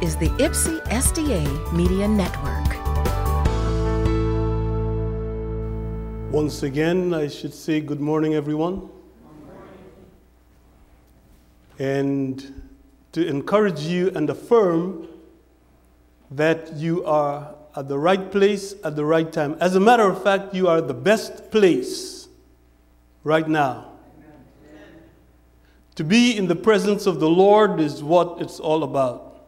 is the IPSI SDA Media Network. Once again, I should say good morning, everyone. And to encourage you and affirm that you are at the right place at the right time. As a matter of fact, you are the best place right now. To be in the presence of the Lord is what it's all about.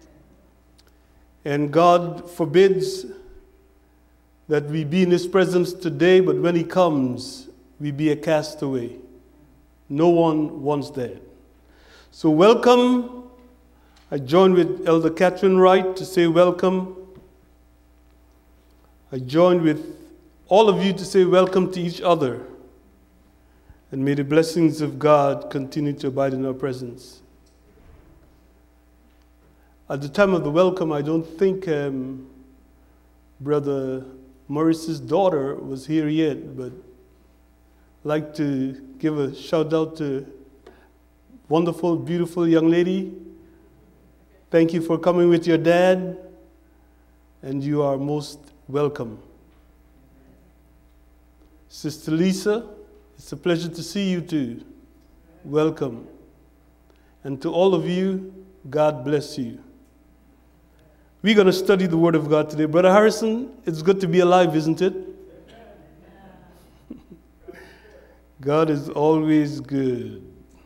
And God forbids that we be in His presence today, but when He comes, we be a castaway. No one wants that. So welcome. I join with Elder Catherine Wright to say welcome. I join with all of you to say welcome to each other. And may the blessings of God continue to abide in our presence. At the time of the welcome, I don't think Brother Morris's daughter was here yet, but I'd like to give a shout out to wonderful, beautiful young lady. Thank you for coming with your dad, and you are most welcome. Sister Lisa, it's a pleasure to see you too. Welcome. And to all of you, God bless you. We're going to study the Word of God today. Brother Harrison, it's good to be alive, isn't it? God is always good.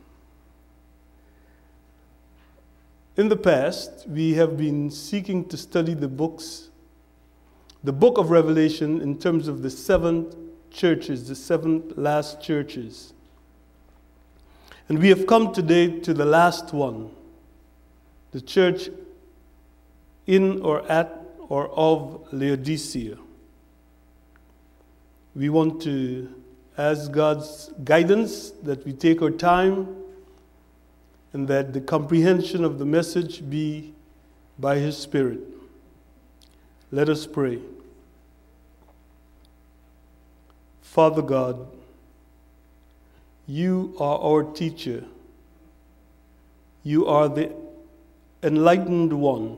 In the past, we have been seeking to study the book of Revelation in terms of the 7 churches, the 7 last churches. And we have come today to the last one, the church in or at or of Laodicea. We want to ask God's guidance that we take our time and that the comprehension of the message be by His Spirit. Let us pray. Father God, you are our teacher. You are the enlightened one.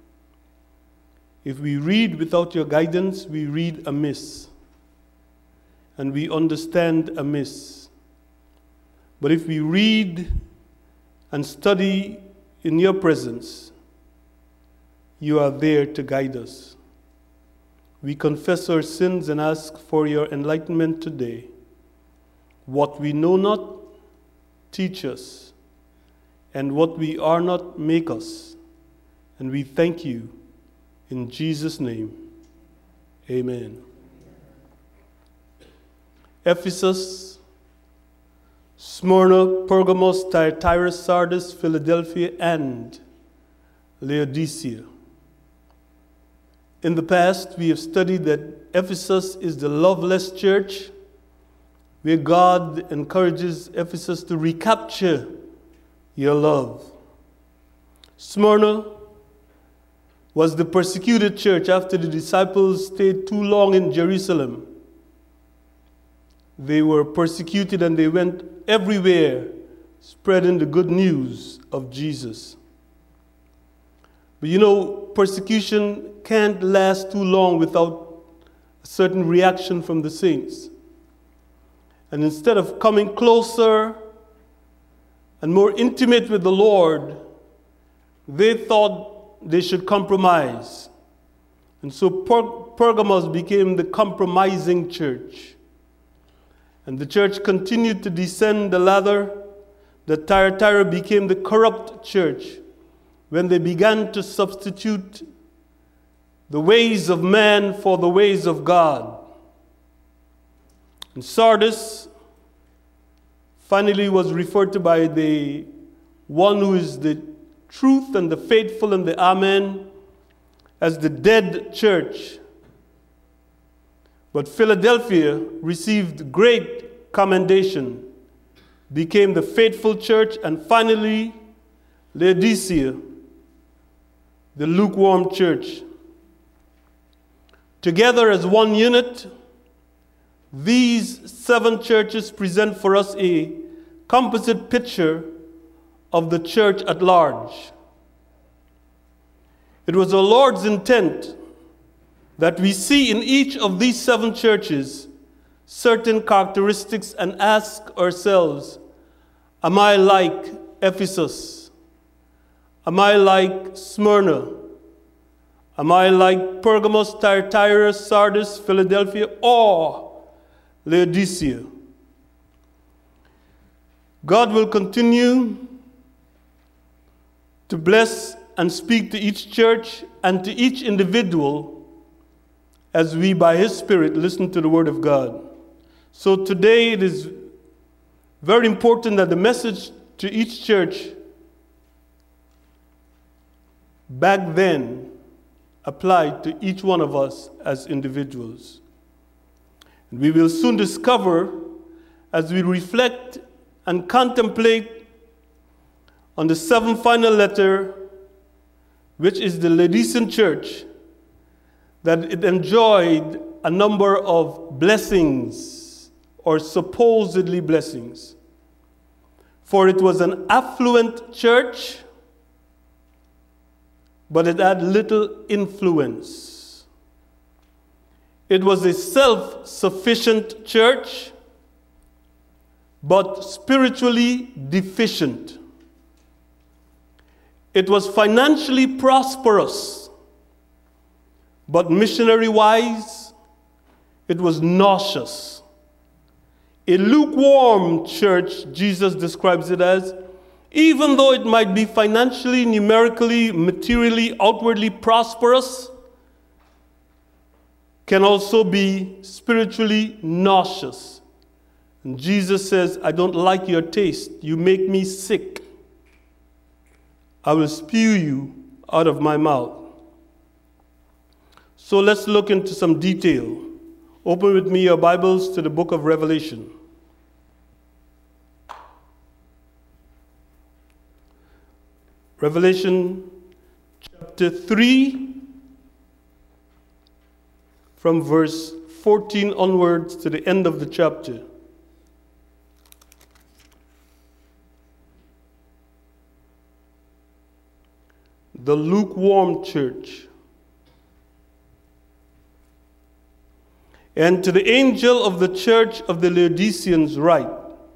If we read without your guidance, we read amiss, and we understand amiss. But if we read and study in your presence, you are there to guide us. We confess our sins and ask for your enlightenment today. What we know not, teach us. And what we are not, make us. And we thank you in Jesus' name. Amen. Ephesus, Smyrna, Pergamos, Thyatira, Sardis, Philadelphia, and Laodicea. In the past, we have studied that Ephesus is the loveless church, where God encourages Ephesus to recapture your love. Smyrna was the persecuted church after the disciples stayed too long in Jerusalem. They were persecuted and they went everywhere spreading the good news of Jesus. But you know, persecution can't last too long without a certain reaction from the saints. And instead of coming closer and more intimate with the Lord, they thought they should compromise. And so Pergamos became the compromising church. And the church continued to descend the ladder. The Thyatira became the corrupt church when they began to substitute the ways of man for the ways of God. And Sardis finally was referred to by the one who is the truth and the faithful and the Amen as the dead church. But Philadelphia received great commendation, became the faithful church, and finally Laodicea, the lukewarm church. Together as one unit, these 7 churches present for us a composite picture of the church at large. It was the Lord's intent that we see in each of these 7 churches certain characteristics and ask ourselves, am I like Ephesus? Am I like Smyrna? Am I like Pergamos, Thyatira, Sardis, Philadelphia, or Laodicea? God will continue to bless and speak to each church and to each individual as we, by His Spirit, listen to the Word of God. So today it is very important that the message to each church back then applied to each one of us as individuals. And we will soon discover, as we reflect and contemplate on the 7th final letter, which is the Laodicean church, that it enjoyed a number of blessings, or supposedly blessings. For it was an affluent church, but it had little influence. It was a self-sufficient church, but spiritually deficient. It was financially prosperous, but missionary-wise, it was nauseous. A lukewarm church, Jesus describes it as, even though it might be financially, numerically, materially, outwardly prosperous, can also be spiritually nauseous. And Jesus says, I don't like your taste. You make me sick. I will spew you out of my mouth. So let's look into some detail. Open with me your Bibles to the book of Revelation. Revelation chapter 3, from verse 14 onwards to the end of the chapter. The lukewarm church. And to the angel of the church of the Laodiceans write.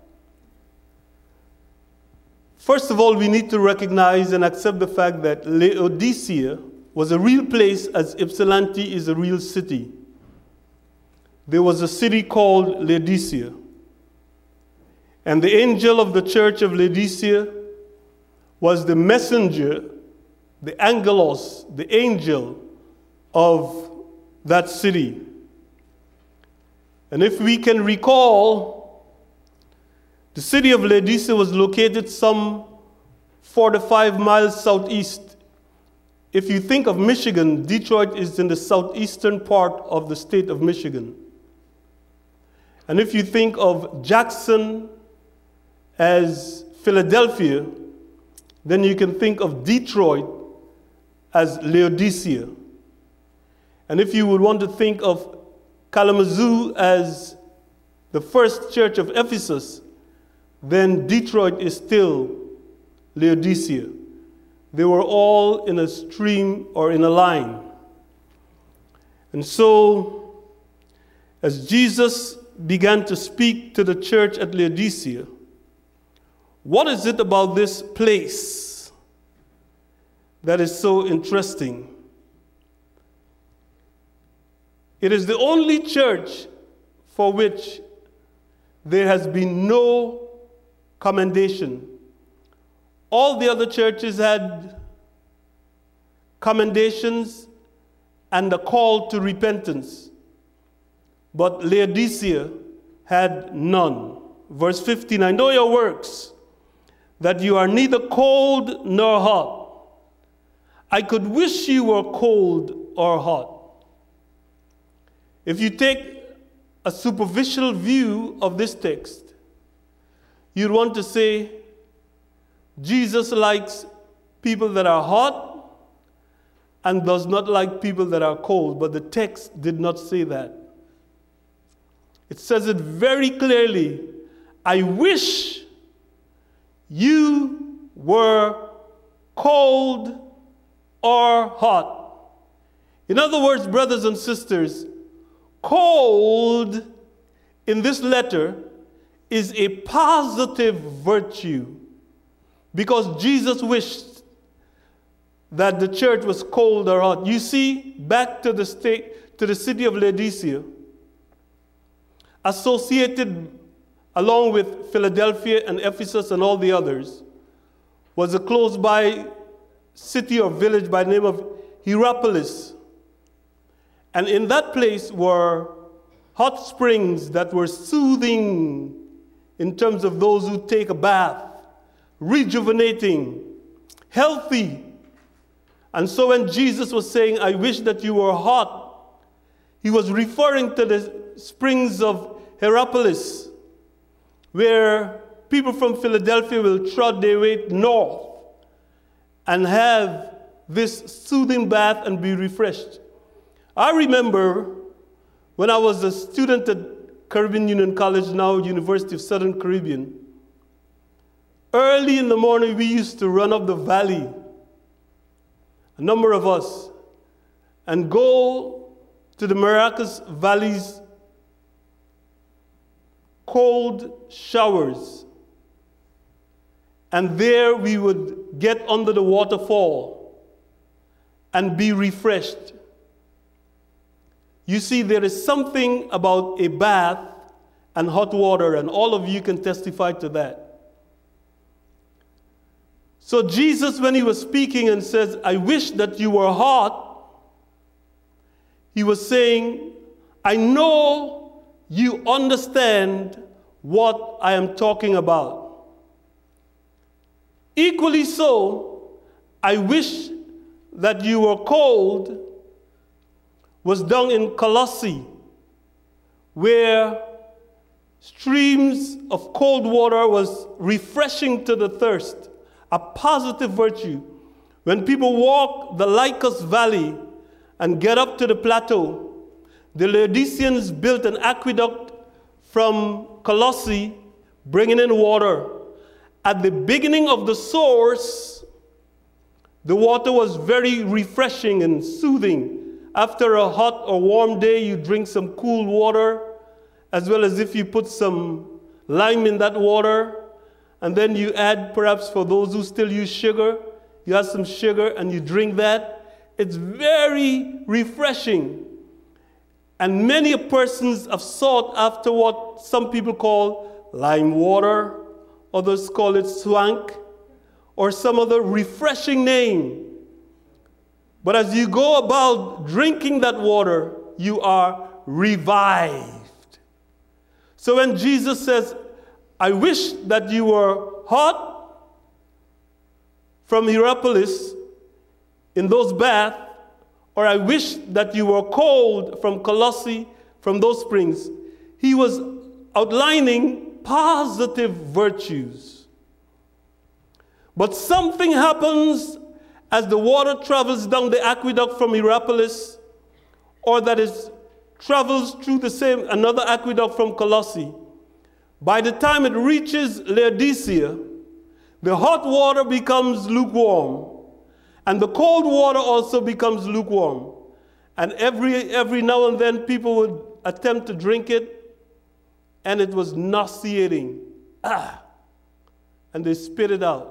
First of all, we need to recognize and accept the fact that Laodicea was a real place as Ypsilanti is a real city. There was a city called Laodicea. And the angel of the church of Laodicea was the messenger, the angelos, the angel of that city. And if we can recall, the city of Laodicea was located some 45 miles southeast. If you think of Michigan, Detroit is in the southeastern part of the state of Michigan. And if you think of Jackson as Philadelphia, then you can think of Detroit as Laodicea. And if you would want to think of Kalamazoo as the first church of Ephesus, then Detroit is still Laodicea. They were all in a stream or in a line. And so, as Jesus began to speak to the church at Laodicea, what is it about this place that is so interesting? It is the only church for which there has been no commendation. All the other churches had commendations and a call to repentance, but Laodicea had none. Verse 15, I know your works, that you are neither cold nor hot. I could wish you were cold or hot. If you take a superficial view of this text, you'd want to say, Jesus likes people that are hot and does not like people that are cold. But the text did not say that. It says it very clearly. I wish you were cold or hot. In other words, brothers and sisters, cold in this letter is a positive virtue, because Jesus wished that the church was cold or hot. You see, back to the city of Laodicea, associated along with Philadelphia and Ephesus and all the others, was a close-by city or village by the name of Hierapolis. And in that place were hot springs that were soothing in terms of those who take a bath, rejuvenating, healthy. And so when Jesus was saying, I wish that you were hot, he was referring to the springs of Hierapolis, where people from Philadelphia will trot their way north and have this soothing bath and be refreshed. I remember when I was a student at Caribbean Union College, now University of Southern Caribbean, early in the morning we used to run up the valley, a number of us, and go to the Maracas Valley's cold showers. And there we would get under the waterfall and be refreshed. You see, there is something about a bath and hot water, and all of you can testify to that. So Jesus, when he was speaking and says, I wish that you were hot, he was saying, I know you understand what I am talking about. Equally so, I wish that you were cold was down in Colossae, where streams of cold water was refreshing to the thirst, a positive virtue. When people walk the Lycus Valley and get up to the plateau, the Laodiceans built an aqueduct from Colossae, bringing in water. At the beginning of the source, the water was very refreshing and soothing. After a hot or warm day, you drink some cool water, as well as if you put some lime in that water, and then you add, perhaps for those who still use sugar, you add some sugar and you drink that. It's very refreshing. And many persons have sought after what some people call lime water, others call it swank, or some other refreshing name. But as you go about drinking that water, you are revived. So when Jesus says, I wish that you were hot from Hierapolis in those baths, or I wish that you were cold from Colossae, from those springs, he was outlining positive virtues. But something happens as the water travels down the aqueduct from Hierapolis, or that it travels through another aqueduct from Colossae. By the time it reaches Laodicea, the hot water becomes lukewarm, and the cold water also becomes lukewarm. And every now and then people would attempt to drink it, and it was nauseating. And they spit it out.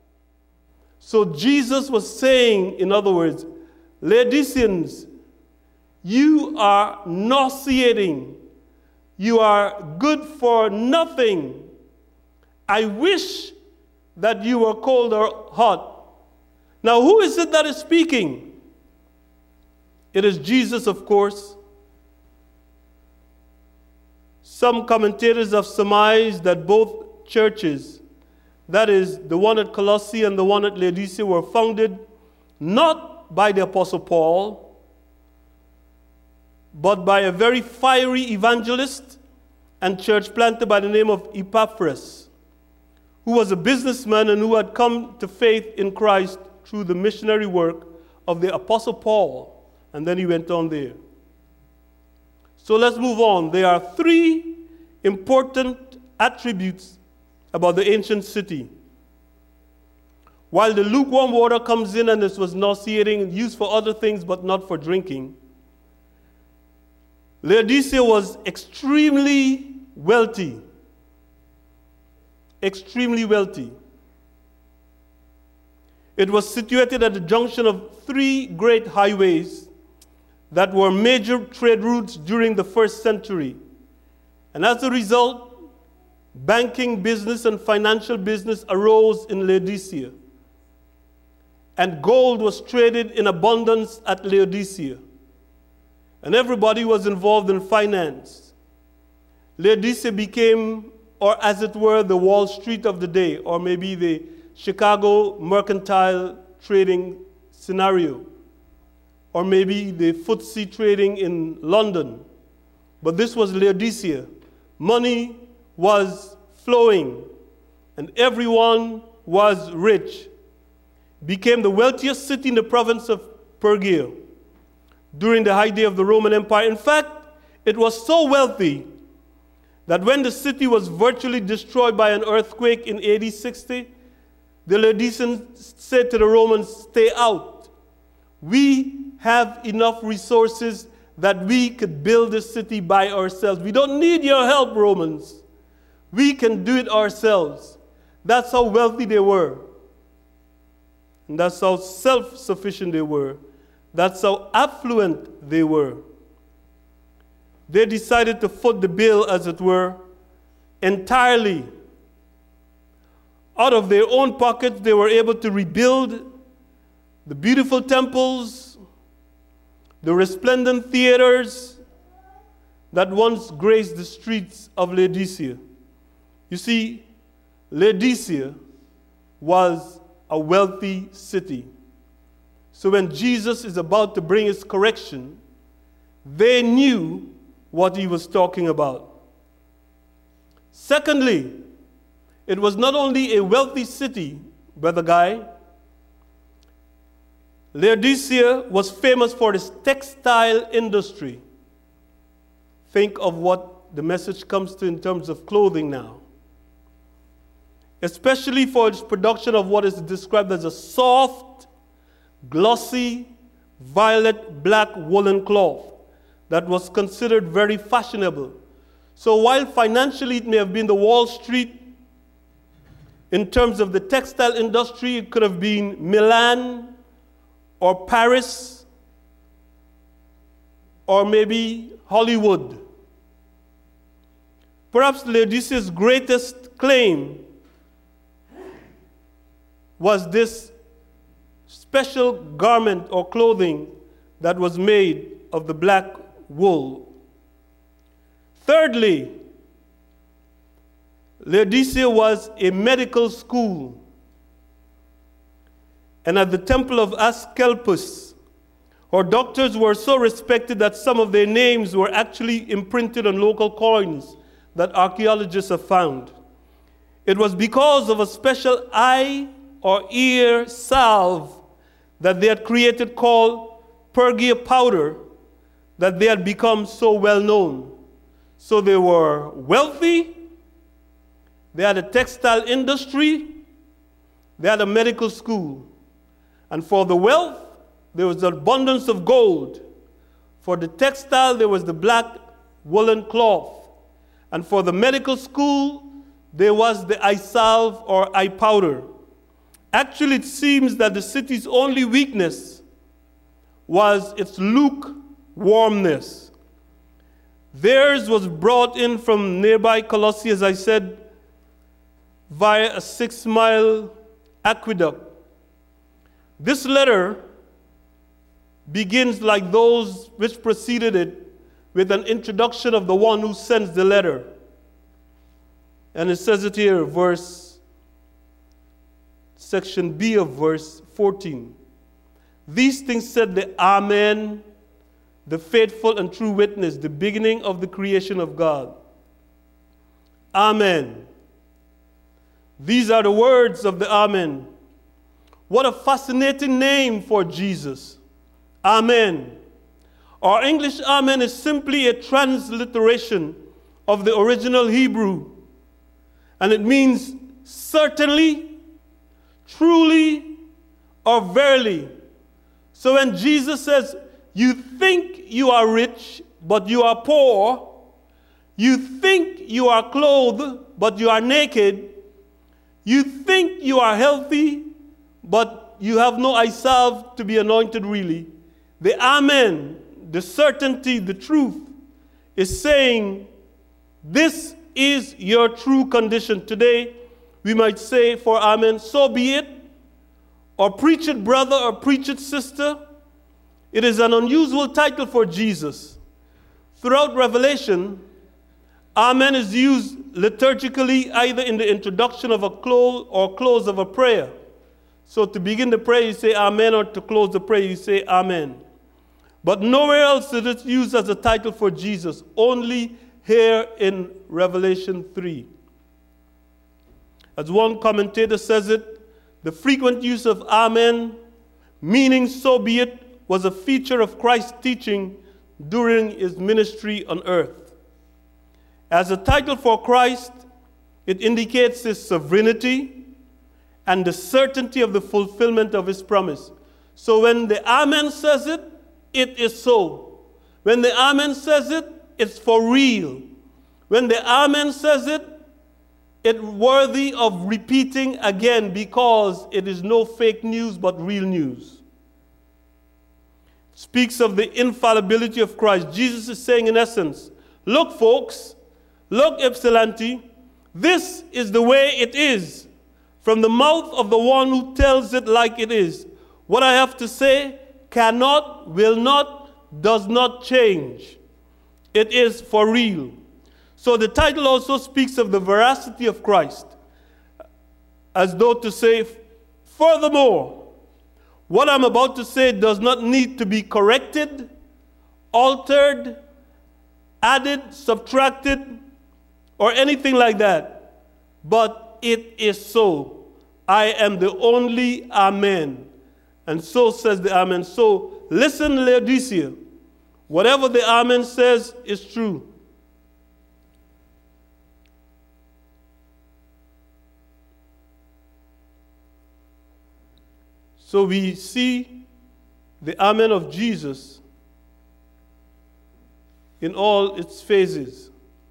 So Jesus was saying, in other words, Laodiceans, you are nauseating. You are good for nothing. I wish that you were cold or hot. Now, who is it that is speaking? It is Jesus, of course. Some commentators have surmised that both churches, that is, the one at Colossae and the one at Laodicea, were founded not by the Apostle Paul, but by a very fiery evangelist and church planter by the name of Epaphras, who was a businessman and who had come to faith in Christ through the missionary work of the Apostle Paul. And then he went on there. So let's move on. There are three important attributes about the ancient city. while the lukewarm water comes in and this was nauseating, used for other things but not for drinking, Laodicea was extremely wealthy. Extremely wealthy. It was situated at the junction of 3 great highways that were major trade routes during the 1st century. And as a result, banking business and financial business arose in Laodicea. And gold was traded in abundance at Laodicea. And everybody was involved in finance. Laodicea became, or as it were, the Wall Street of the day, or maybe the Chicago mercantile trading scenario, or maybe the FTSE trading in London. But this was Laodicea. Money was flowing, and everyone was rich. Became the wealthiest city in the province of Pergia during the heyday of the Roman Empire. In fact, it was so wealthy that when the city was virtually destroyed by an earthquake in AD 60, the Laodiceans said to the Romans, "Stay out. We have enough resources that we could build this city by ourselves. We don't need your help, Romans. We can do it ourselves." That's how wealthy they were. And that's how self-sufficient they were. That's how affluent they were. They decided to foot the bill, as it were, entirely. Out of their own pockets, they were able to rebuild the beautiful temples, the resplendent theaters that once graced the streets of Laodicea. You see, Laodicea was a wealthy city. So when Jesus is about to bring his correction, they knew what he was talking about. Secondly, it was not only a wealthy city, Brother Guy. Laodicea was famous for its textile industry. Think of what the message comes to in terms of clothing now. Especially for its production of what is described as a soft, glossy, violet black woolen cloth that was considered very fashionable. So while financially it may have been the Wall Street, in terms of the textile industry, it could have been Milan or Paris or maybe Hollywood. Perhaps Laodicea's greatest claim was this special garment or clothing that was made of the black wool. Thirdly, Laodicea was a medical school. And at the temple of Asclepius, her doctors were so respected that some of their names were actually imprinted on local coins that archaeologists have found. It was because of a special eye or ear salve that they had created called Pergia powder that they had become so well known. So they were wealthy, they had a textile industry, they had a medical school. And for the wealth, there was abundance of gold. For the textile, there was the black woolen cloth. And for the medical school, there was the eye salve or eye powder. Actually, it seems that the city's only weakness was its lukewarmness. Theirs was brought in from nearby Colossae, as I said, via a 6-mile aqueduct. This letter begins like those which preceded it with an introduction of the one who sends the letter. And it says it here, section B of verse 14. These things said the Amen, the faithful and true witness, the beginning of the creation of God. Amen. These are the words of the Amen. What a fascinating name for Jesus. Amen. Our English Amen is simply a transliteration of the original Hebrew. And it means certainly, truly, or verily. So when Jesus says, you think you are rich, but you are poor, you think you are clothed, but you are naked, you think you are healthy, but you have no eye salve to be anointed really, the amen, the certainty, the truth, is saying, this is your true condition. Today, we might say for amen, so be it, or preach it, brother, or preach it, sister. It is an unusual title for Jesus. Throughout Revelation, amen is used liturgically either in the introduction of a close or close of a prayer. So to begin the prayer, you say amen, or to close the prayer, you say amen. But nowhere else is it used as a title for Jesus, only here in Revelation 3. As one commentator says it, the frequent use of amen, meaning so be it, was a feature of Christ's teaching during his ministry on earth. As a title for Christ, it indicates his sovereignty and the certainty of the fulfillment of his promise. So when the amen says it, it is so. When the amen says it, it's for real. When the amen says it, it's worthy of repeating again because it is no fake news but real news. It speaks of the infallibility of Christ. Jesus is saying in essence, look folks, look Ypsilanti, this is the way it is from the mouth of the one who tells it like it is. What I have to say cannot, will not, does not change. It is for real. So the title also speaks of the veracity of Christ, as though to say, furthermore, what I'm about to say does not need to be corrected, altered, added, subtracted, or anything like that. But it is so. I am the only amen. And so says the amen. So listen, Laodicea. Whatever the amen says is true. So we see the amen of Jesus in all its phases.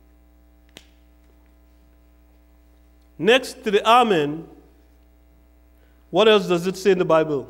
Next to the amen, what else does it say in the Bible?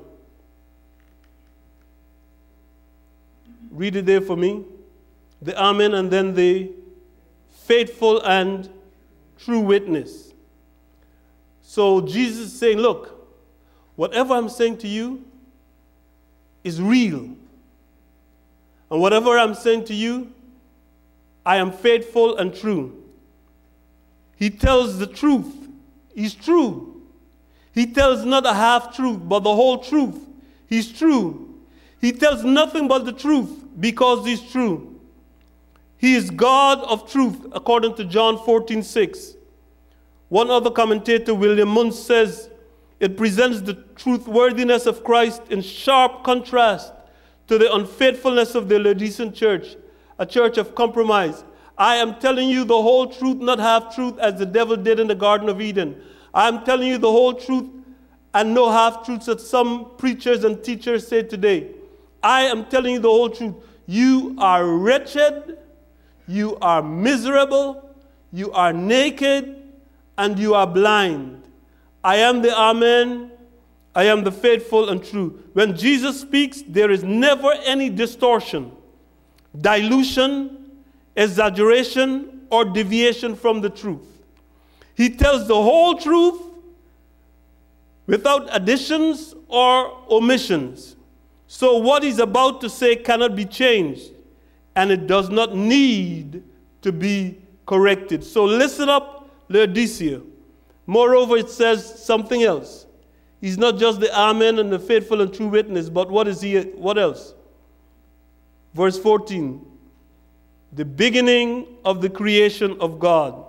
Read it there for me. The amen and then the faithful and true witness. So Jesus is saying, look, whatever I'm saying to you is real. And whatever I'm saying to you, I am faithful and true. He tells the truth. He's true. He tells not a half-truth, but the whole truth. He's true. He tells nothing but the truth because he's true. He is God of truth, according to John 14:6. One other commentator, William Munn, says, it presents the truthworthiness of Christ in sharp contrast to the unfaithfulness of the Laodicean church, a church of compromise. I am telling you the whole truth, not half-truth, as the devil did in the Garden of Eden. I am telling you the whole truth and no half-truths that some preachers and teachers say today. I am telling you the whole truth. You are wretched, you are miserable, you are naked, and you are blind. I am the amen, I am the faithful and true. When Jesus speaks, there is never any distortion, dilution, exaggeration, or deviation from the truth. He tells the whole truth without additions or omissions. So what he's about to say cannot be changed, and it does not need to be corrected. So listen up, Laodicea. Moreover, it says something else. He's not just the amen and the faithful and true witness, but what is he? What else? Verse 14. The beginning of the creation of God.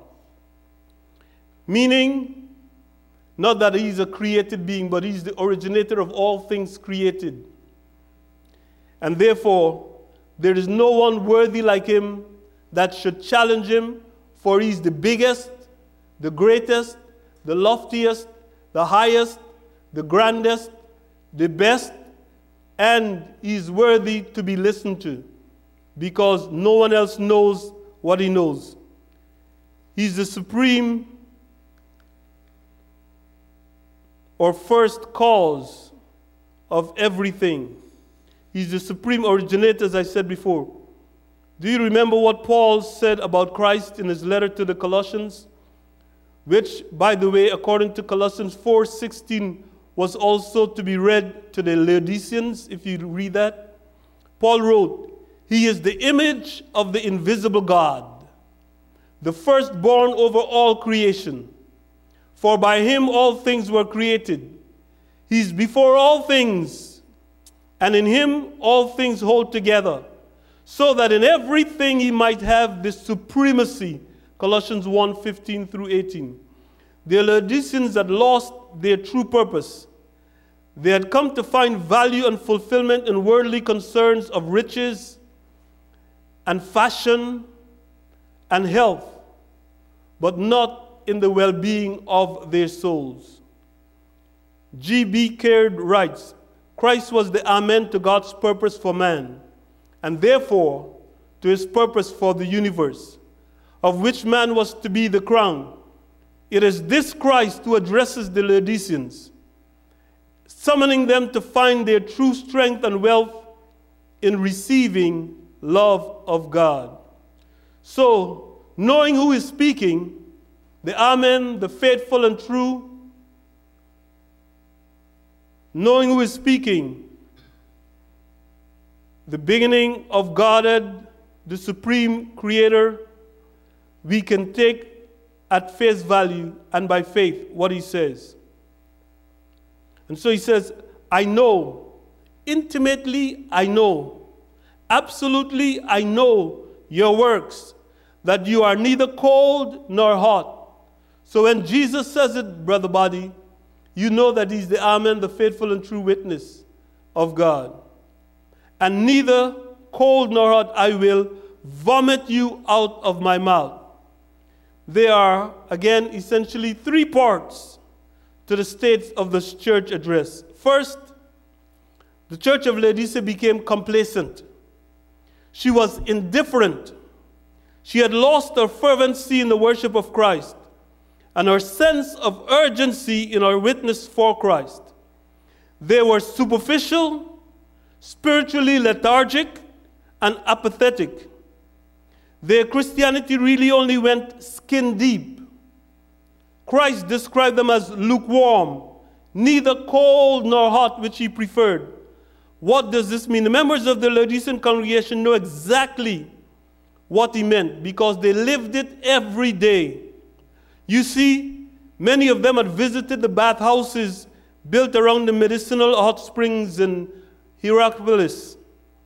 Meaning, not that he's a created being, but he's the originator of all things created. And therefore, there is no one worthy like him that should challenge him, for he's the biggest, the greatest, the loftiest, the highest, the grandest, the best, and he's worthy to be listened to because no one else knows what he knows. He's the supreme or first cause of everything. He's the supreme originator, as I said before. Do you remember what Paul said about Christ in his letter to the Colossians? Which, by the way, according to Colossians 4:16, was also to be read to the Laodiceans, if you read that. Paul wrote, "He is the image of the invisible God, the firstborn over all creation. For by him all things were created. He is before all things, and in him all things hold together, so that in everything he might have the supremacy." Colossians 1:15 through 18. The Laodiceans had lost their true purpose. They had come to find value and fulfillment in worldly concerns of riches and fashion and health, but not in the well-being of their souls. G.B. Caird writes, "Christ was the amen to God's purpose for man, and therefore to his purpose for the universe, of which man was to be the crown. It is this Christ who addresses the Laodiceans, summoning them to find their true strength and wealth in receiving love of God." So, knowing who is speaking, the Amen, the faithful and true, knowing who is speaking, the beginning of Godhead, the supreme creator, we can take at face value and by faith what he says. And so he says, "I know, intimately I know, absolutely I know your works, that you are neither cold nor hot." So when Jesus says it, Brother Body, you know that he's the Amen, the faithful and true witness of God. "And neither cold nor hot I will vomit you out of my mouth." There are, again, essentially three parts to the state of this church address. First, the church of Laodicea became complacent. She was indifferent. She had lost her fervency in the worship of Christ and her sense of urgency in her witness for Christ. They were superficial, spiritually lethargic, and apathetic. Their Christianity really only went skin deep. Christ described them as lukewarm, neither cold nor hot, which he preferred. What does this mean? The members of the Laodicean congregation know exactly what he meant because they lived it every day. You see, many of them had visited the bathhouses built around the medicinal hot springs in Hierapolis.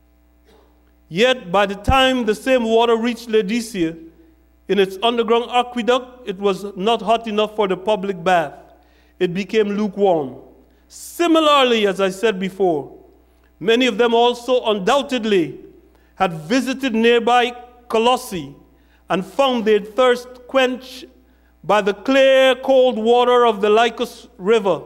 Yet, by the time the same water reached Laodicea, in its underground aqueduct, it was not hot enough for the public bath. It became lukewarm. Similarly, as I said before, many of them also undoubtedly had visited nearby Colossae and found their thirst quenched by the clear, cold water of the Lycus River.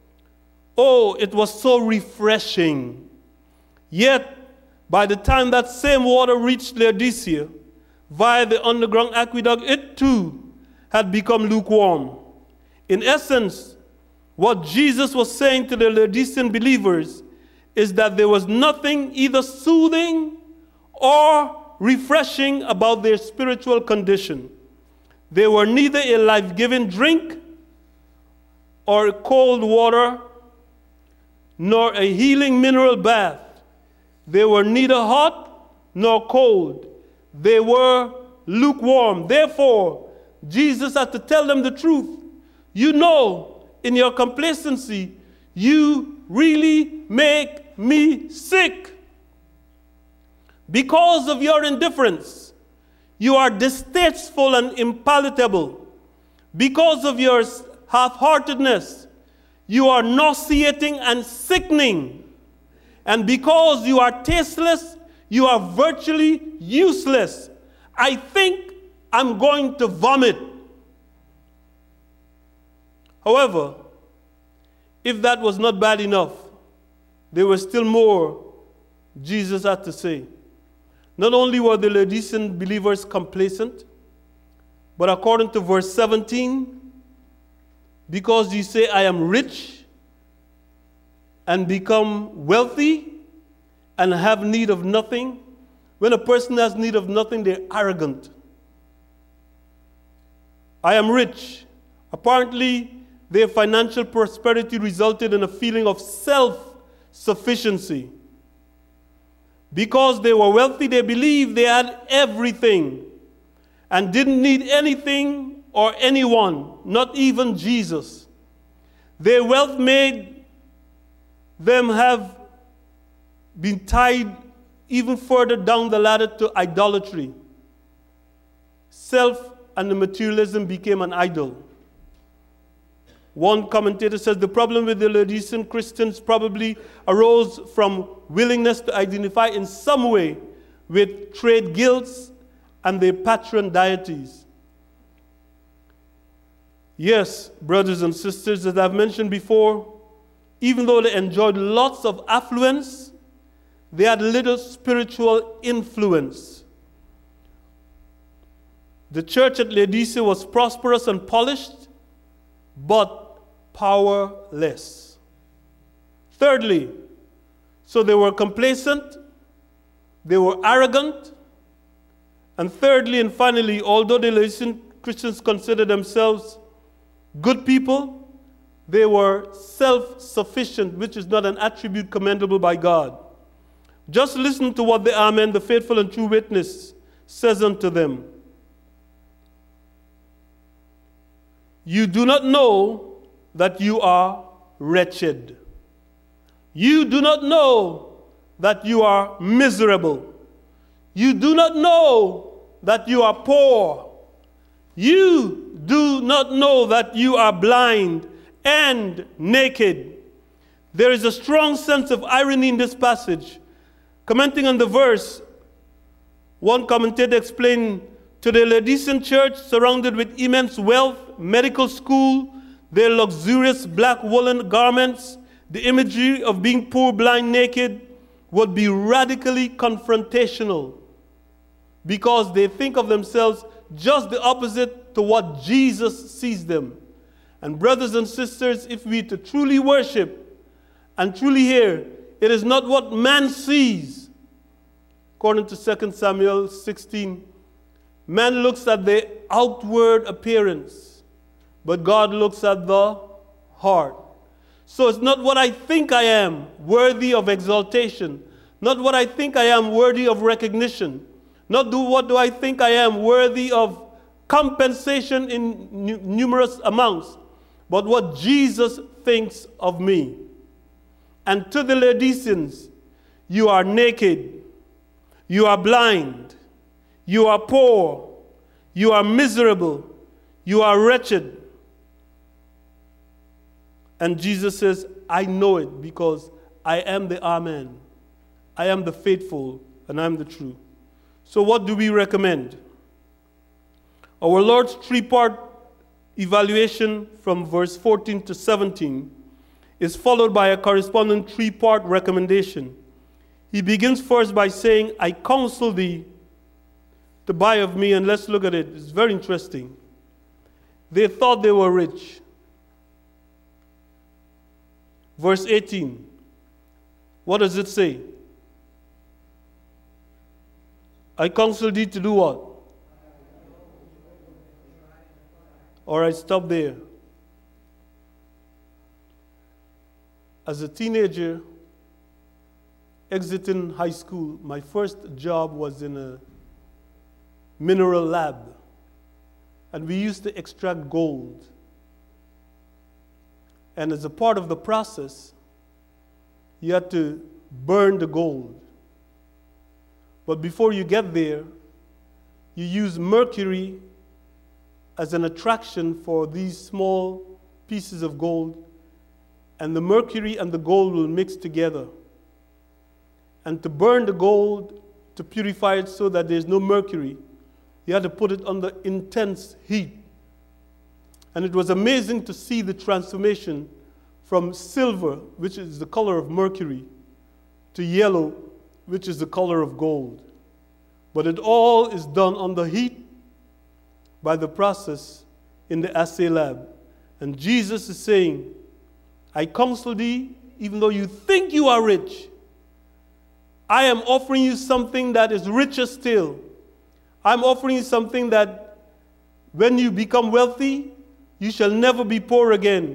Oh, it was so refreshing. Yet, by the time that same water reached Laodicea, via the underground aqueduct, it too had become lukewarm. In essence, what Jesus was saying to the Laodicean believers is that there was nothing either soothing or refreshing about their spiritual condition. They were neither a life-giving drink or cold water, nor a healing mineral bath. They were neither hot nor cold. They were lukewarm. Therefore, Jesus had to tell them the truth. You know, in your complacency, you really make me sick. Because of your indifference, you are distasteful and impalatable. Because of your half-heartedness, you are nauseating and sickening. And because you are tasteless, you are virtually useless. I think I'm going to vomit. However, if that was not bad enough, there was still more Jesus had to say. Not only were the Laodicean believers complacent, but according to verse 17, because you say, I am rich and become wealthy and have need of nothing. When a person has need of nothing, they're arrogant. I am rich. Apparently, their financial prosperity resulted in a feeling of self-sufficiency. Because they were wealthy, they believed they had everything and didn't need anything or anyone, not even Jesus. Their wealth made them have been tied even further down the ladder to idolatry. Self and the materialism became an idol. One commentator says the problem with the Laodicean Christians probably arose from willingness to identify in some way with trade guilds and their patron deities. Yes, brothers and sisters, as I've mentioned before, even though they enjoyed lots of affluence, they had little spiritual influence. The church at Laodicea was prosperous and polished, but powerless. Thirdly, so they were complacent, they were arrogant, and thirdly and finally, although the Laodicean Christians considered themselves good people, they were self-sufficient, which is not an attribute commendable by God. Just listen to what the Amen, the faithful and true witness, says unto them. You do not know that you are wretched. You do not know that you are miserable. You do not know that you are poor. You do not know that you are blind and naked. There is a strong sense of irony in this passage. Commenting on the verse, one commentator explained, to the Laodicean church, surrounded with immense wealth, medical school, their luxurious black woolen garments, the imagery of being poor, blind, naked would be radically confrontational because they think of themselves just the opposite to what Jesus sees them. And brothers and sisters, if we to truly worship and truly hear, it is not what man sees. According to 2 Samuel 16, man looks at the outward appearance, but God looks at the heart. So it's not what I think I am worthy of exaltation, not what I think I am worthy of recognition, not what do I think I am worthy of compensation in numerous amounts, but what Jesus thinks of me. And to the Laodiceans, you are naked, you are blind, you are poor, you are miserable, you are wretched. And Jesus says, I know it because I am the Amen. I am the faithful and I am the true. So what do we recommend? Our Lord's three-part evaluation from verse 14 to 17 is followed by a corresponding three-part recommendation. He begins first by saying, I counsel thee to buy of me, and let's look at it. It's very interesting. They thought they were rich. Verse 18. What does it say? I counsel thee to do what? All right, stop there. As a teenager, exiting high school, my first job was in a mineral lab. And we used to extract gold. And as a part of the process, you had to burn the gold. But before you get there, you use mercury as an attraction for these small pieces of gold. And the mercury and the gold will mix together. And to burn the gold, to purify it so that there's no mercury, you had to put it under intense heat. And it was amazing to see the transformation from silver, which is the color of mercury, to yellow, which is the color of gold. But it all is done under heat by the process in the assay lab. And Jesus is saying, I counsel thee, even though you think you are rich, I am offering you something that is richer still. I'm offering you something that when you become wealthy, you shall never be poor again.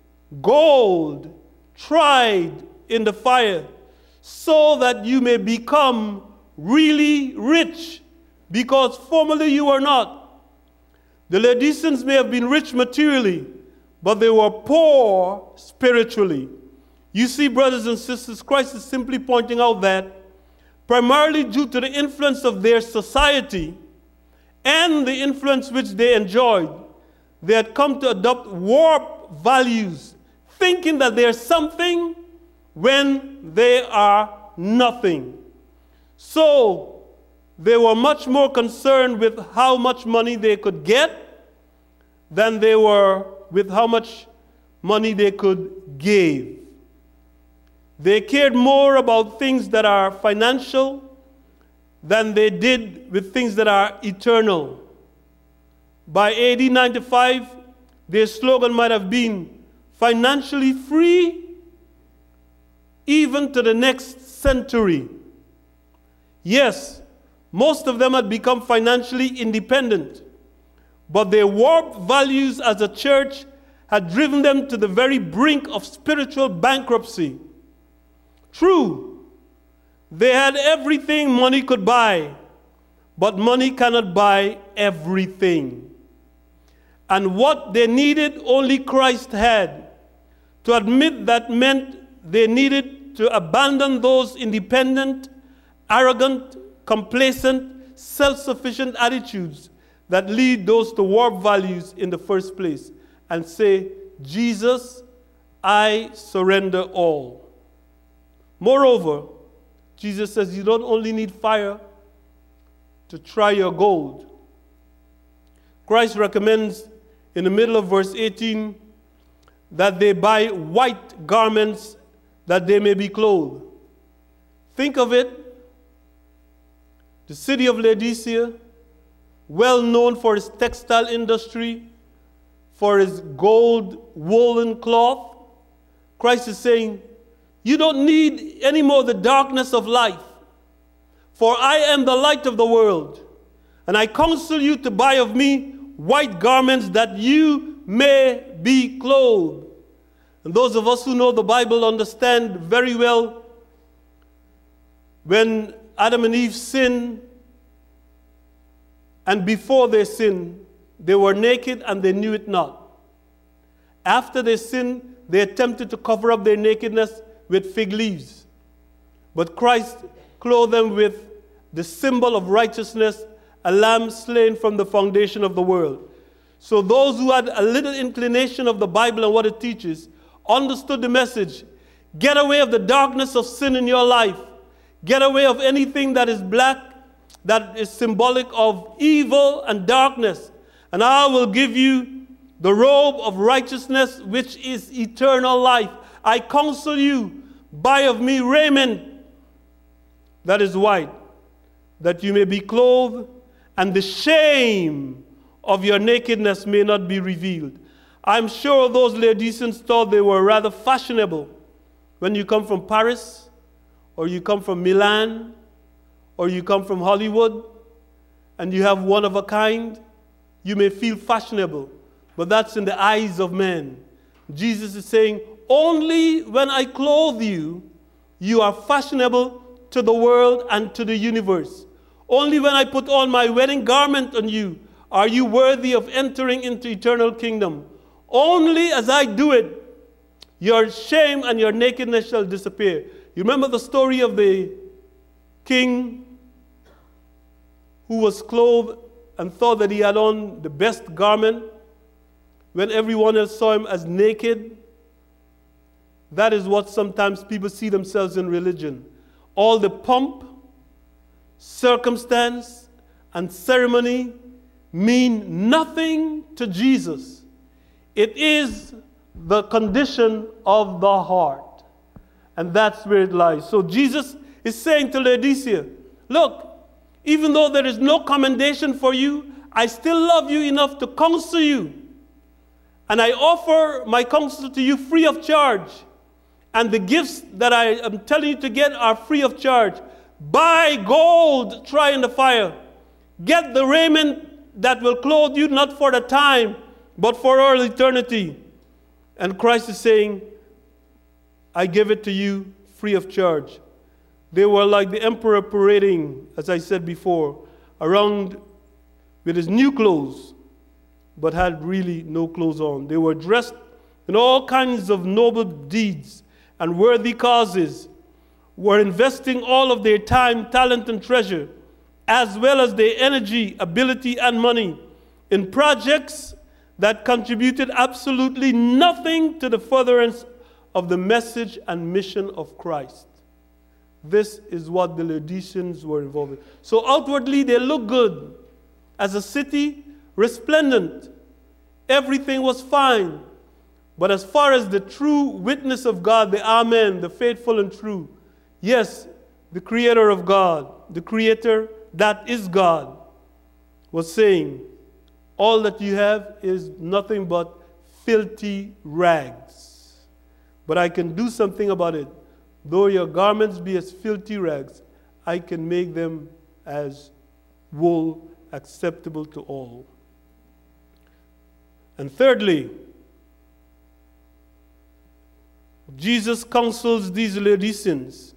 Gold tried in the fire, so that you may become really rich, because formerly you were not. The Laodiceans may have been rich materially, but they were poor spiritually. You see, brothers and sisters, Christ is simply pointing out that primarily due to the influence of their society and the influence which they enjoyed, they had come to adopt warped values, thinking that they're something when they are nothing. So they were much more concerned with how much money they could get than they were with how much money they could give. They cared more about things that are financial than they did with things that are eternal. By AD 95, their slogan might have been, financially free, even to the next century. Yes, most of them had become financially independent, but their warped values as a church had driven them to the very brink of spiritual bankruptcy. True, they had everything money could buy, but money cannot buy everything. And what they needed, only Christ had. To admit that meant they needed to abandon those independent, arrogant, complacent, self-sufficient attitudes that lead those to warped values in the first place, and say, Jesus, I surrender all. Moreover, Jesus says you don't only need fire to try your gold. Christ recommends in the middle of verse 18 that they buy white garments that they may be clothed. Think of it. The city of Laodicea, well known for its textile industry, for its gold woolen cloth. Christ is saying, you don't need any more the darkness of life, for I am the light of the world, and I counsel you to buy of me white garments that you may be clothed. And those of us who know the Bible understand very well when Adam and Eve sinned, and before they sinned, they were naked and they knew it not. After they sinned, they attempted to cover up their nakedness with fig leaves. But Christ clothed them with the symbol of righteousness, a lamb slain from the foundation of the world. So those who had a little inclination of the Bible and what it teaches understood the message. Get away of the darkness of sin in your life. Get away of anything that is black, that is symbolic of evil and darkness. And I will give you the robe of righteousness, which is eternal life. I counsel you, buy of me raiment that is white, that you may be clothed, and the shame of your nakedness may not be revealed. I'm sure those Laodiceans thought they were rather fashionable. When you come from Paris, or you come from Milan, or you come from Hollywood, and you have one of a kind, you may feel fashionable, but that's in the eyes of men. Jesus is saying, only when I clothe you, you are fashionable to the world and to the universe. Only when I put on my wedding garment on you, are you worthy of entering into eternal kingdom. Only as I do it, your shame and your nakedness shall disappear. You remember the story of the king who was clothed and thought that he had on the best garment when everyone else saw him as naked? That is what sometimes people see themselves in religion. All the pomp, circumstance, and ceremony mean nothing to Jesus. It is the condition of the heart. And that's where it lies. So Jesus is saying to Laodicea, look, even though there is no commendation for you, I still love you enough to counsel you. And I offer my counsel to you free of charge. And the gifts that I am telling you to get are free of charge. Buy gold, try in the fire. Get the raiment that will clothe you, not for the time, but for all eternity. And Christ is saying, I give it to you free of charge. They were like the emperor parading, as I said before, around with his new clothes, but had really no clothes on. They were dressed in all kinds of noble deeds and worthy causes, were investing all of their time, talent, and treasure, as well as their energy, ability, and money, in projects that contributed absolutely nothing to the furtherance of the message and mission of Christ. This is what the Laodiceans were involved in. So outwardly, they look good. As a city, resplendent. Everything was fine. But as far as the true witness of God, the Amen, the faithful and true, yes, the Creator of God, the Creator that is God, was saying, all that you have is nothing but filthy rags. But I can do something about it. Though your garments be as filthy rags, I can make them as wool acceptable to all. And thirdly, Jesus counsels these Laodiceans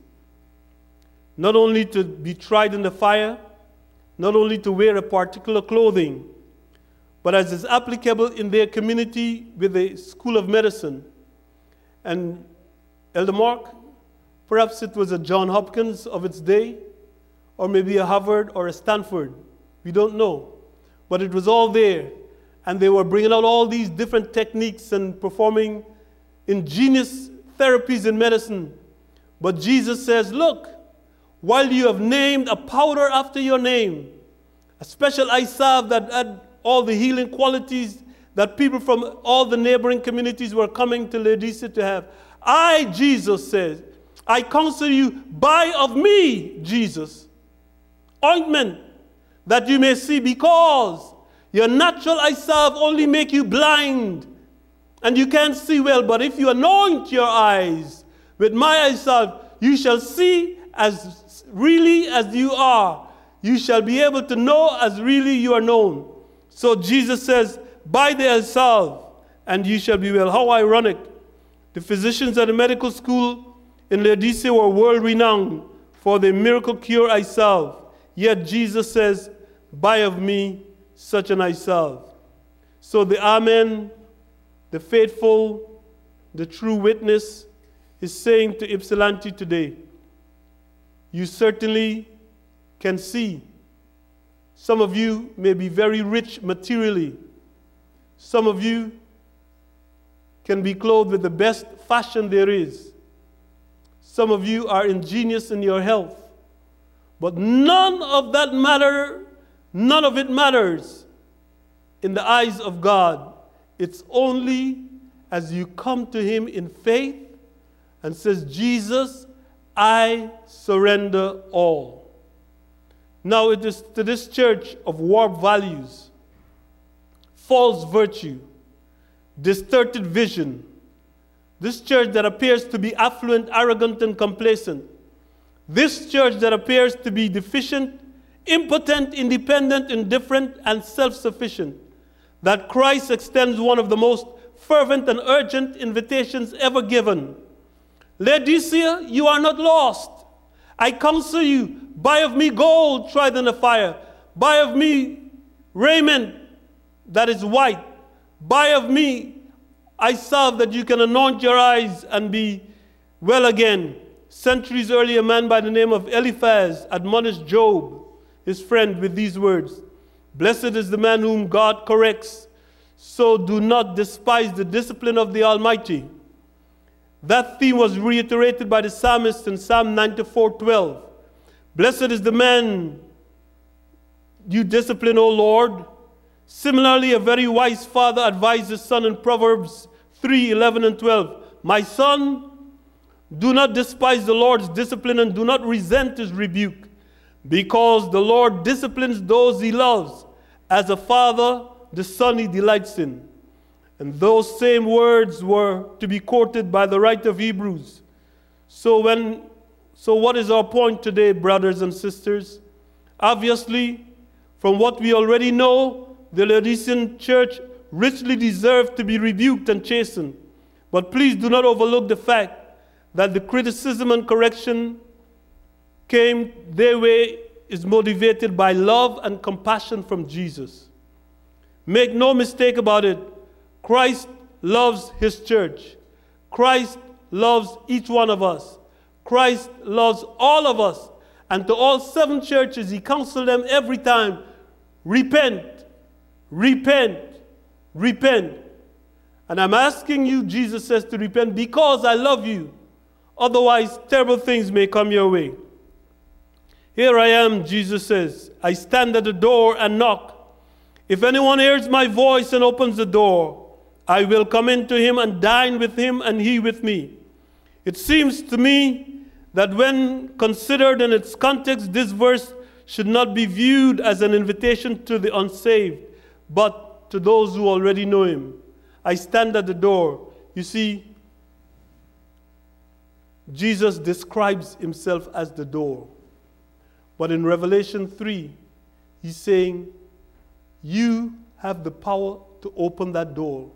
not only to be tried in the fire, not only to wear a particular clothing, but as is applicable in their community with the School of Medicine. And Elder Mark, perhaps it was a Johns Hopkins of its day, or maybe a Harvard or a Stanford. We don't know. But it was all there. And they were bringing out all these different techniques and performing ingenious therapies in medicine. But Jesus says, look, while you have named a powder after your name, a special eye salve that had all the healing qualities that people from all the neighboring communities were coming to Laodicea to have, I, Jesus says, I counsel you, buy of me, Jesus, ointment that you may see, because your natural eye salve only make you blind and you can't see well. But if you anoint your eyes with my eye salve, you shall see as really as you are. You shall be able to know as really you are known. So Jesus says, buy the eye salve and you shall be well. How ironic. The physicians at the medical school in Laodicea were world-renowned for their miracle cure eye salve. Yet Jesus says, buy of me such an eye salve. So the Amen, the faithful, the true witness, is saying to Ypsilanti today, you certainly can see. Some of you may be very rich materially. Some of you can be clothed with the best fashion there is. Some of you are ingenious in your health. But none of that matter, none of it matters in the eyes of God. It's only as you come to Him in faith and says, Jesus, I surrender all. Now it is to this church of warped values, false virtue, distorted vision, this church that appears to be affluent, arrogant, and complacent, this church that appears to be deficient, impotent, independent, indifferent, and self-sufficient, that Christ extends one of the most fervent and urgent invitations ever given. Laodicea, you are not lost. I counsel you, buy of me gold tried in the fire. Buy of me raiment that is white. Buy of me eye salve that you can anoint your eyes and be well again. Centuries earlier, a man by the name of Eliphaz admonished Job, his friend, with these words, blessed is the man whom God corrects, so do not despise the discipline of the Almighty. That theme was reiterated by the psalmist in Psalm 94:12. Blessed is the man you discipline, O Lord. Similarly, a very wise father advised his son in Proverbs 3, 11 and 12. My son, do not despise the Lord's discipline and do not resent his rebuke, because the Lord disciplines those he loves. As a father, the son he delights in. And those same words were to be quoted by the writer of Hebrews. So what is our point today, brothers and sisters? Obviously, from what we already know, the Laodicean church richly deserved to be rebuked and chastened. But please do not overlook the fact that the criticism and correction came their way is motivated by love and compassion from Jesus. Make no mistake about it, Christ loves his church. Christ loves each one of us. Christ loves all of us. And to all 7 churches, he counseled them every time, repent, repent, repent. And I'm asking you, Jesus says, to repent because I love you. Otherwise, terrible things may come your way. Here I am, Jesus says. I stand at the door and knock. If anyone hears my voice and opens the door, I will come into him and dine with him and he with me. It seems to me that when considered in its context, this verse should not be viewed as an invitation to the unsaved, but to those who already know him. I stand at the door. You see, Jesus describes himself as the door. But in Revelation 3, he's saying, you have the power to open that door.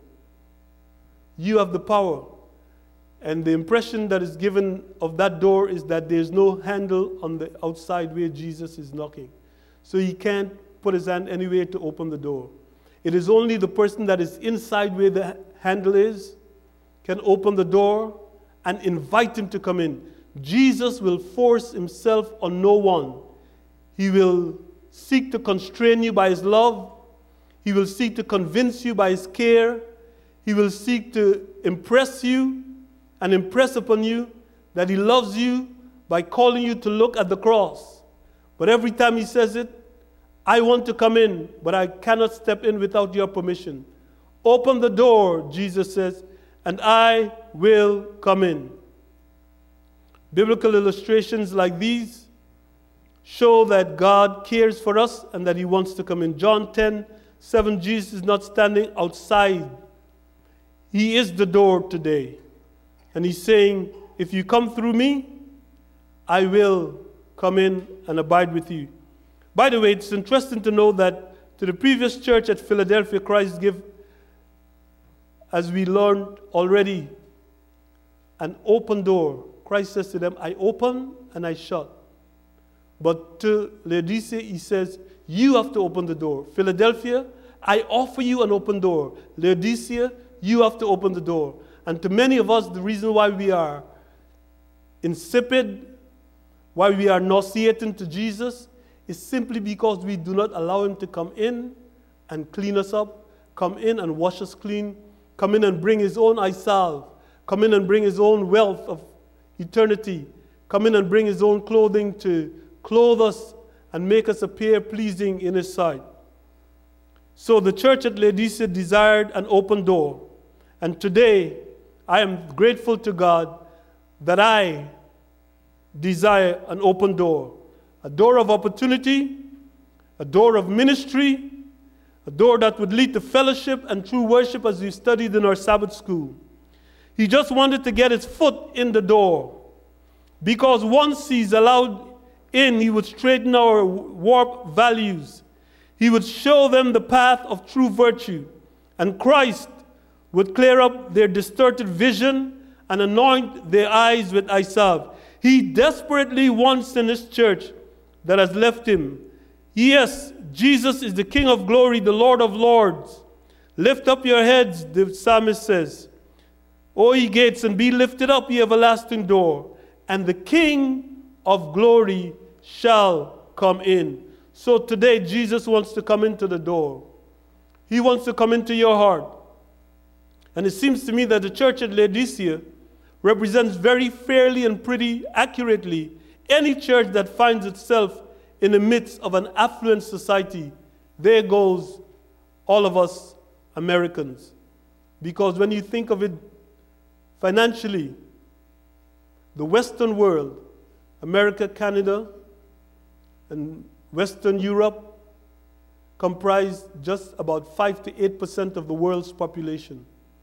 You have the power. And the impression that is given of that door is that there's no handle on the outside where Jesus is knocking. So he can't put his hand anywhere to open the door. It is only the person that is inside where the handle is can open the door and invite him to come in. Jesus will force himself on no one. He will seek to constrain you by his love. He will seek to convince you by his care. He will seek to impress you and impress upon you that he loves you by calling you to look at the cross. But every time he says it, I want to come in, but I cannot step in without your permission. Open the door, Jesus says, and I will come in. Biblical illustrations like these show that God cares for us and that he wants to come in. John 10:7, Jesus is not standing outside. He is the door today. And he's saying, if you come through me, I will come in and abide with you. By the way, it's interesting to know that to the previous church at Philadelphia, Christ gave, as we learned already, an open door. Christ says to them, I open and I shut. But to Laodicea, he says, you have to open the door. Philadelphia, I offer you an open door. Laodicea, you have to open the door. And to many of us, the reason why we are insipid, why we are nauseating to Jesus, is simply because we do not allow him to come in and clean us up, come in and wash us clean, come in and bring his own eye salve, come in and bring his own wealth of eternity, come in and bring his own clothing to clothe us and make us appear pleasing in his sight. So the church at Laodicea desired an open door. And today, I am grateful to God that I desire an open door. A door of opportunity, a door of ministry, a door that would lead to fellowship and true worship as we studied in our Sabbath school. He just wanted to get his foot in the door. Because once he's allowed in, he would straighten our warped values. He would show them the path of true virtue. And Christ would clear up their distorted vision and anoint their eyes with eye salve. He desperately wants in his church that has left him. Yes, Jesus is the King of glory, the Lord of lords. Lift up your heads, the psalmist says. O ye gates, and be lifted up, ye everlasting door, and the King of glory shall come in. So today, Jesus wants to come into the door. He wants to come into your heart. And it seems to me that the church at Laodicea represents very fairly and pretty accurately any church that finds itself in the midst of an affluent society. There goes all of us Americans. Because when you think of it financially, the Western world, America, Canada, and Western Europe, comprise just about 5 to 8% of the world's population.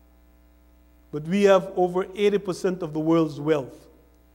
But we have over 80% of the world's wealth.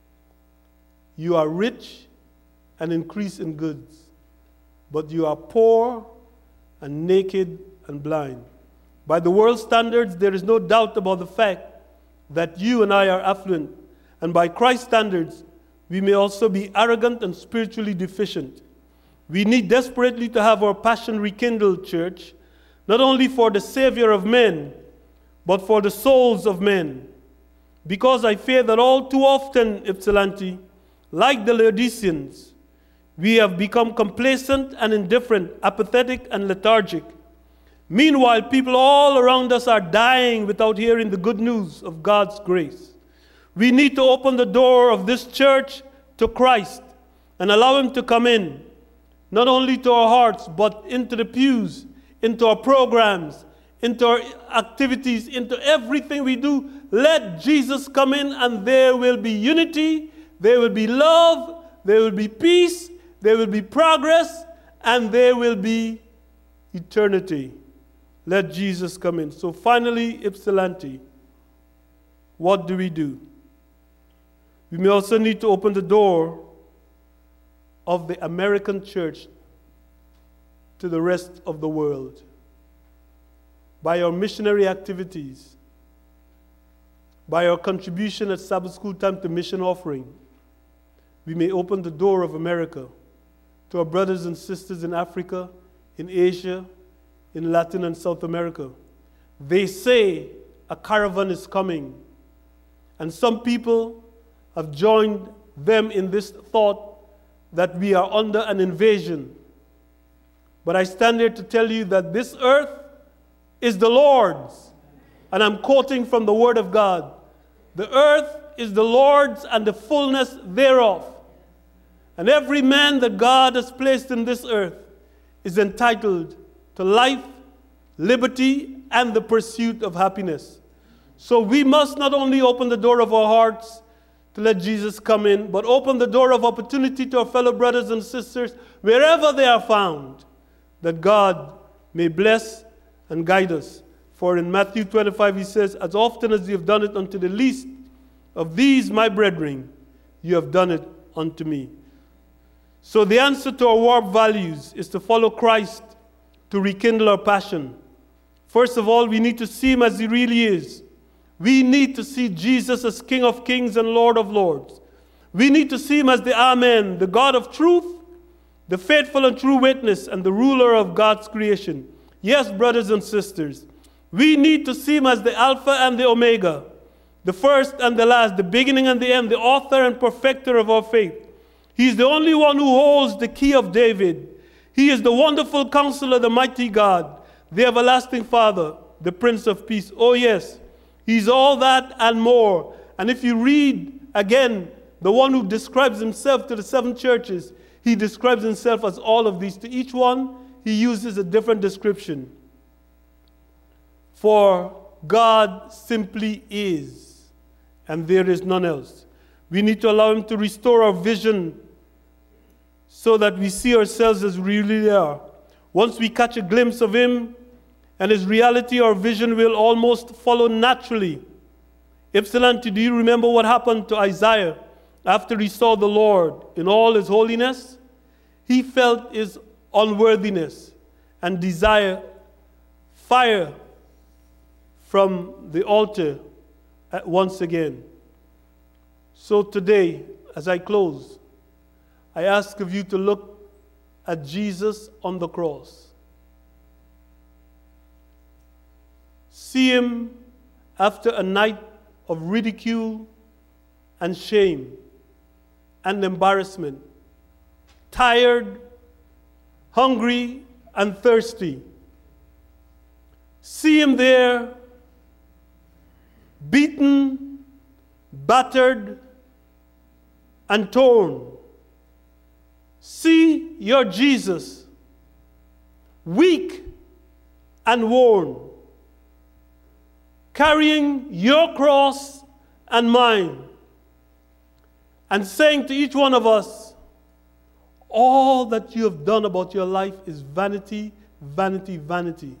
You are rich and increase in goods, but you are poor and naked and blind. By the world's standards, there is no doubt about the fact that you and I are affluent, and by Christ's standards, we may also be arrogant and spiritually deficient. We need desperately to have our passion rekindled, church, not only for the Savior of men, but for the souls of men. Because I fear that all too often, Ypsilanti, like the Laodiceans, we have become complacent and indifferent, apathetic and lethargic. Meanwhile, people all around us are dying without hearing the good news of God's grace. We need to open the door of this church to Christ and allow Him to come in, not only to our hearts, but into the pews, into our programs, into our activities, into everything we do. Let Jesus come in, and there will be unity, there will be love, there will be peace, there will be progress, and there will be eternity. Let Jesus come in. So finally, Ypsilanti, what do? We may also need to open the door of the American church to the rest of the world. By our missionary activities, by our contribution at Sabbath School Time to mission offering, we may open the door of America to our brothers and sisters in Africa, in Asia, in Latin and South America. They say a caravan is coming, and some people have joined them in this thought that we are under an invasion. But I stand here to tell you that this earth is the Lord's. And I'm quoting from the Word of God. The earth is the Lord's and the fullness thereof. And every man that God has placed in this earth is entitled to life, liberty, and the pursuit of happiness. So we must not only open the door of our hearts to let Jesus come in, but open the door of opportunity to our fellow brothers and sisters wherever they are found, that God may bless and guide us. For in Matthew 25 He says, as often as you have done it unto the least of these my brethren, you have done it unto me. So the answer to our warped values is to follow Christ, to rekindle our passion. First of all, we need to see Him as He really is. We need to see Jesus as King of Kings and Lord of Lords. We need to see Him as the Amen, the God of truth, the faithful and true witness, and the ruler of God's creation. Yes, brothers and sisters, we need to see Him as the Alpha and the Omega, the first and the last, the beginning and the end, the author and perfecter of our faith. He is the only one who holds the key of David. He is the wonderful Counselor, the mighty God, the everlasting Father, the Prince of Peace. Oh yes, He's all that and more. And if you read again, the one who describes Himself to the 7 churches, He describes Himself as all of these. To each one, He uses a different description. For God simply is, and there is none else. We need to allow Him to restore our vision so that we see ourselves as we really are. Once we catch a glimpse of Him and His reality, our vision will almost follow naturally. Ypsilanti, do you remember what happened to Isaiah after he saw the Lord in all His holiness? He felt His unworthiness and desired fire from the altar once again. So today, as I close, I ask of you to look at Jesus on the cross. See Him after a night of ridicule and shame and embarrassment, tired, hungry, and thirsty. See Him there, beaten, battered, and torn. See your Jesus, weak and worn. carrying your cross and mine, and saying to each one of us, all that you have done about your life is vanity, vanity, vanity.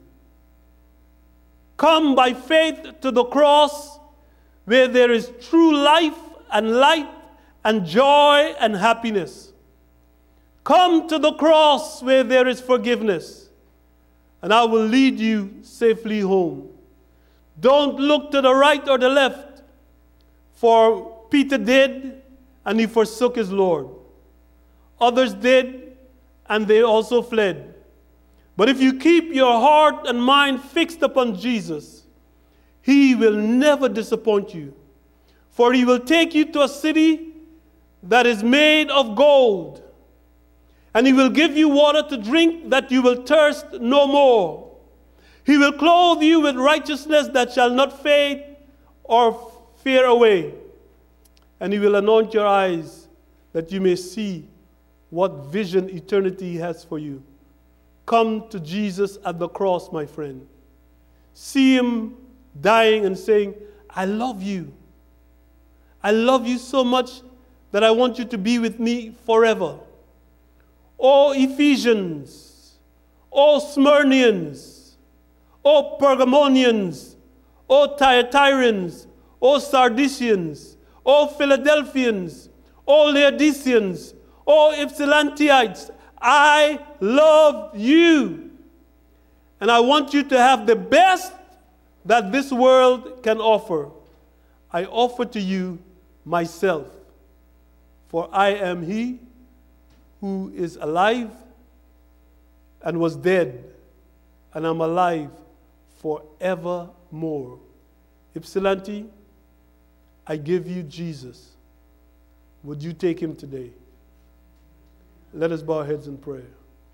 Come by faith to the cross where there is true life and light and joy and happiness. Come to the cross where there is forgiveness, and I will lead you safely home. Don't look to the right or the left, for Peter did, and he forsook his Lord. Others did, and they also fled. But if you keep your heart and mind fixed upon Jesus, he will never disappoint you. For he will take you to a city that is made of gold, and he will give you water to drink that you will thirst no more. He will clothe you with righteousness that shall not fade or fade away. And he will anoint your eyes that you may see what vision eternity has for you. Come to Jesus at the cross, my friend. See him dying and saying, I love you. I love you so much that I want you to be with me forever. O Ephesians, O Smyrnians, O Pergamonians, O Thyatirians, O Sardisians, O Philadelphians, O Laodiceans, O Ypsilantites, I love you. And I want you to have the best that this world can offer. I offer to you myself, for I am he who is alive and was dead, and I'm alive forevermore. Ypsilanti, I give you Jesus. Would you take him today? Let us bow our heads in prayer.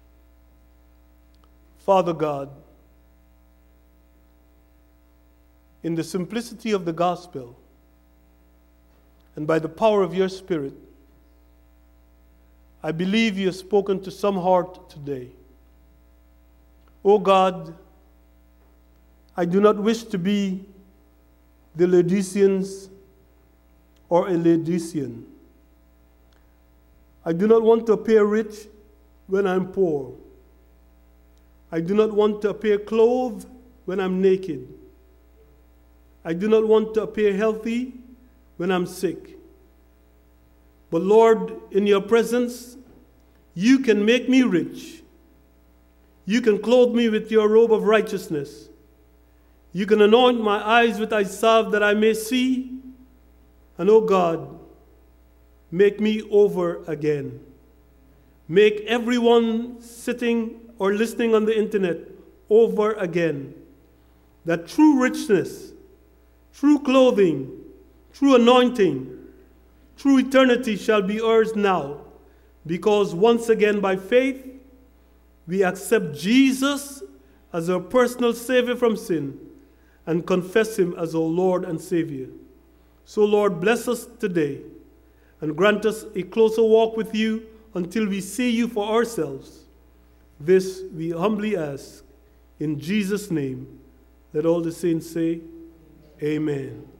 Father God, in the simplicity of the gospel and by the power of your Spirit, I believe you have spoken to some heart today. Oh God, I do not wish to be the Laodiceans or a Laodicean. I do not want to appear rich when I'm poor. I do not want to appear clothed when I'm naked. I do not want to appear healthy when I'm sick. But Lord, in your presence, you can make me rich. You can clothe me with your robe of righteousness. You can anoint my eyes with thy salve that I may see. And oh God, make me over again. Make everyone sitting or listening on the internet over again. That true richness, true clothing, true anointing, true eternity shall be ours now, because once again by faith we accept Jesus as our personal Savior from sin and confess him as our Lord and Savior. So Lord, bless us today and grant us a closer walk with you until we see you for ourselves. This we humbly ask in Jesus' name. Let all the saints say, Amen.